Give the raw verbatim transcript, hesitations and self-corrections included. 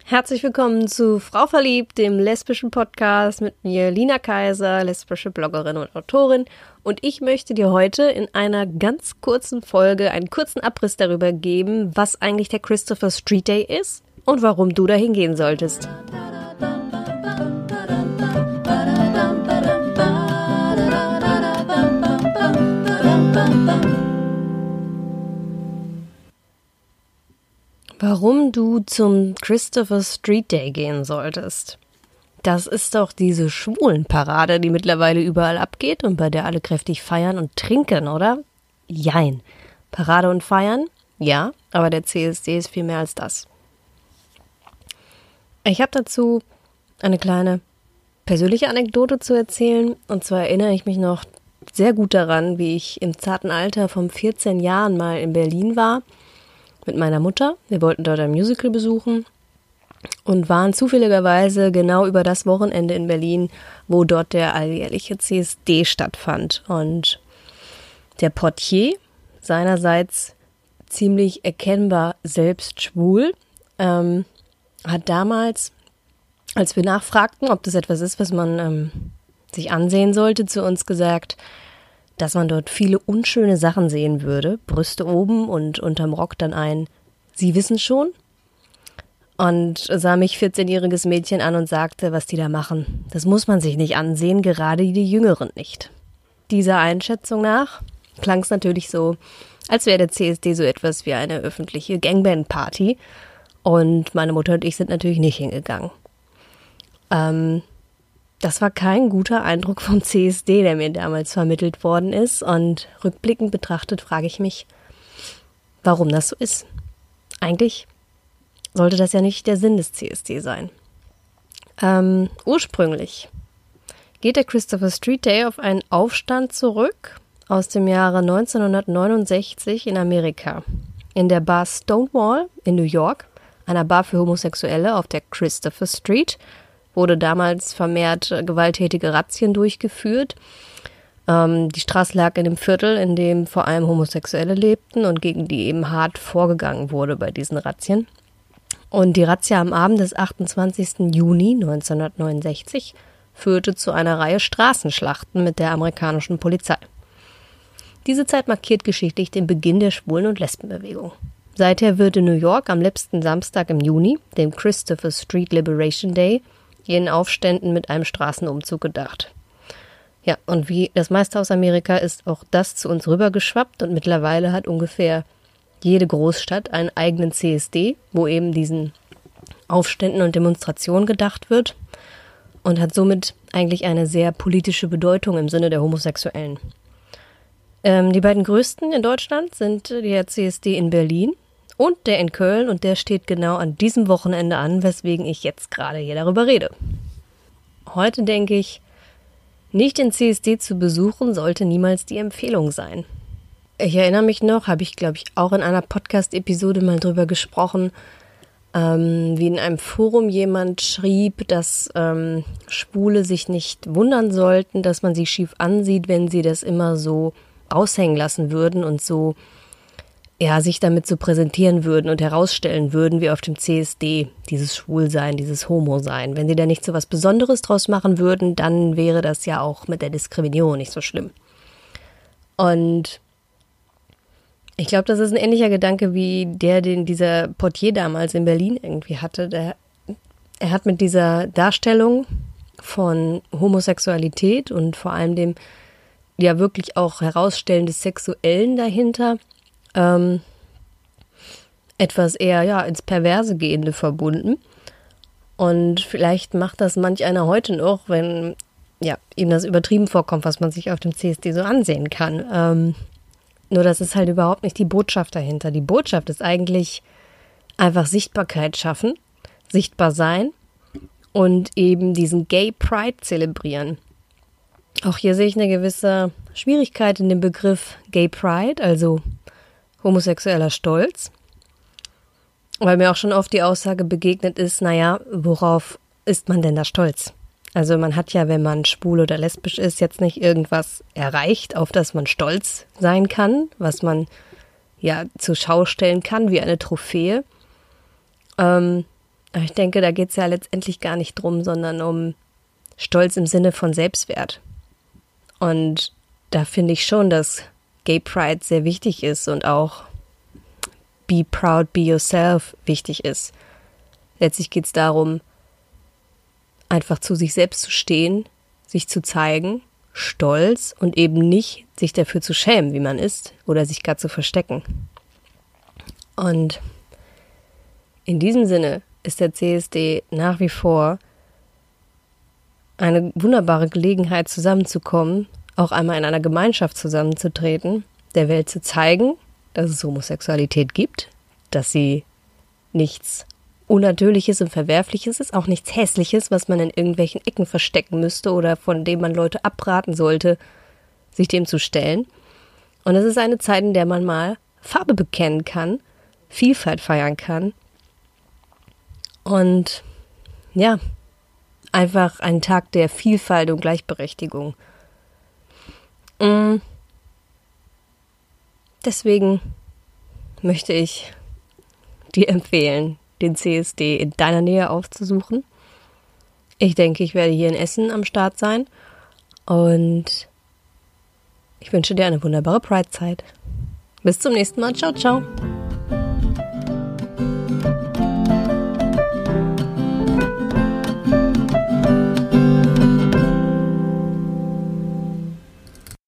Herzlich willkommen zu Frau Verliebt, dem lesbischen Podcast mit mir, Lina Kaiser, lesbische Bloggerin und Autorin. Und ich möchte dir heute in einer ganz kurzen Folge einen kurzen Abriss darüber geben, was eigentlich der Christopher Street Day ist und warum du dahin gehen solltest. Warum du zum Christopher Street Day gehen solltest. Das ist doch diese Schwulenparade, die mittlerweile überall abgeht und bei der alle kräftig feiern und trinken, oder? Jein. Parade und feiern? Ja, aber der C S D ist viel mehr als das. Ich habe dazu eine kleine persönliche Anekdote zu erzählen. Und zwar erinnere ich mich noch sehr gut daran, wie ich im zarten Alter von vierzehn Jahren mal in Berlin war. Mit meiner Mutter. Wir wollten dort ein Musical besuchen und waren zufälligerweise genau über das Wochenende in Berlin, wo dort der alljährliche C S D stattfand. Und der Portier, seinerseits ziemlich erkennbar selbst schwul, ähm, hat damals, als wir nachfragten, ob das etwas ist, was man ähm, sich ansehen sollte, zu uns gesagt, dass man dort viele unschöne Sachen sehen würde, Brüste oben und unterm Rock dann ein „Sie wissen schon" und sah mich vierzehnjähriges Mädchen an und sagte, was die da machen. Das muss man sich nicht ansehen, gerade die Jüngeren nicht. Dieser Einschätzung nach klang es natürlich so, als wäre der C S D so etwas wie eine öffentliche Gangbang-Party und meine Mutter und ich sind natürlich nicht hingegangen. Ähm... Das war kein guter Eindruck vom C S D, der mir damals vermittelt worden ist. Und rückblickend betrachtet frage ich mich, warum das so ist. Eigentlich sollte das ja nicht der Sinn des C S D sein. Ähm, ursprünglich geht der Christopher Street Day auf einen Aufstand zurück aus dem Jahre neunzehnhundertneunundsechzig in Amerika. In der Bar Stonewall in New York, einer Bar für Homosexuelle auf der Christopher Street, wurde damals vermehrt gewalttätige Razzien durchgeführt. Ähm, die Straße lag in dem Viertel, in dem vor allem Homosexuelle lebten und gegen die eben hart vorgegangen wurde bei diesen Razzien. Und die Razzia am Abend des achtundzwanzigsten Juni neunzehnhundertneunundsechzig führte zu einer Reihe Straßenschlachten mit der amerikanischen Polizei. Diese Zeit markiert geschichtlich den Beginn der Schwulen- und Lesbenbewegung. Seither wird in New York am letzten Samstag im Juni, dem Christopher Street Liberation Day, jenen Aufständen mit einem Straßenumzug gedacht. Ja, und wie das meiste aus Amerika ist auch das zu uns rübergeschwappt und mittlerweile hat ungefähr jede Großstadt einen eigenen C S D, wo eben diesen Aufständen und Demonstrationen gedacht wird und hat somit eigentlich eine sehr politische Bedeutung im Sinne der Homosexuellen. Ähm, die beiden größten in Deutschland sind der C S D in Berlin und der in Köln, und der steht genau an diesem Wochenende an, weswegen ich jetzt gerade hier darüber rede. Heute denke ich, nicht den C S D zu besuchen, sollte niemals die Empfehlung sein. Ich erinnere mich noch, habe ich glaube ich auch in einer Podcast-Episode mal drüber gesprochen, ähm, wie in einem Forum jemand schrieb, dass ähm, Schwule sich nicht wundern sollten, dass man sie schief ansieht, wenn sie das immer so raushängen lassen würden und so ja, sich damit so präsentieren würden und herausstellen würden, wie auf dem C S D, dieses Schwulsein, dieses Homo-Sein. Wenn sie da nicht so was Besonderes draus machen würden, dann wäre das ja auch mit der Diskriminierung nicht so schlimm. Und ich glaube, das ist ein ähnlicher Gedanke wie der, den dieser Portier damals in Berlin irgendwie hatte. Der, er hat mit dieser Darstellung von Homosexualität und vor allem dem ja wirklich auch Herausstellen des Sexuellen dahinter Ähm, etwas eher ja ins Perverse gehende verbunden. Und vielleicht macht das manch einer heute noch, wenn ja ihm das übertrieben vorkommt, was man sich auf dem C S D so ansehen kann. Ähm, nur das ist halt überhaupt nicht die Botschaft dahinter. Die Botschaft ist eigentlich einfach Sichtbarkeit schaffen, sichtbar sein und eben diesen Gay Pride zelebrieren. Auch hier sehe ich eine gewisse Schwierigkeit in dem Begriff Gay Pride, also homosexueller Stolz, weil mir auch schon oft die Aussage begegnet ist, naja, worauf ist man denn da stolz? Also man hat ja, wenn man schwul oder lesbisch ist, jetzt nicht irgendwas erreicht, auf das man stolz sein kann, was man ja zur Schau stellen kann wie eine Trophäe. Ähm, Aber ich denke, da geht es ja letztendlich gar nicht drum, sondern um Stolz im Sinne von Selbstwert. Und da finde ich schon, dass Gay Pride sehr wichtig ist und auch Be Proud, Be Yourself wichtig ist. Letztlich geht es darum, einfach zu sich selbst zu stehen, sich zu zeigen, stolz und eben nicht sich dafür zu schämen, wie man ist oder sich gar zu verstecken. Und in diesem Sinne ist der C S D nach wie vor eine wunderbare Gelegenheit, zusammenzukommen, auch einmal in einer Gemeinschaft zusammenzutreten, der Welt zu zeigen, dass es Homosexualität gibt, dass sie nichts Unnatürliches und Verwerfliches ist, auch nichts Hässliches, was man in irgendwelchen Ecken verstecken müsste oder von dem man Leute abraten sollte, sich dem zu stellen. Und es ist eine Zeit, in der man mal Farbe bekennen kann, Vielfalt feiern kann und ja, einfach ein Tag der Vielfalt und Gleichberechtigung. Deswegen möchte ich dir empfehlen, den C S D in deiner Nähe aufzusuchen. Ich denke, ich werde hier in Essen am Start sein und ich wünsche dir eine wunderbare Pride-Zeit. Bis zum nächsten Mal. Ciao, ciao.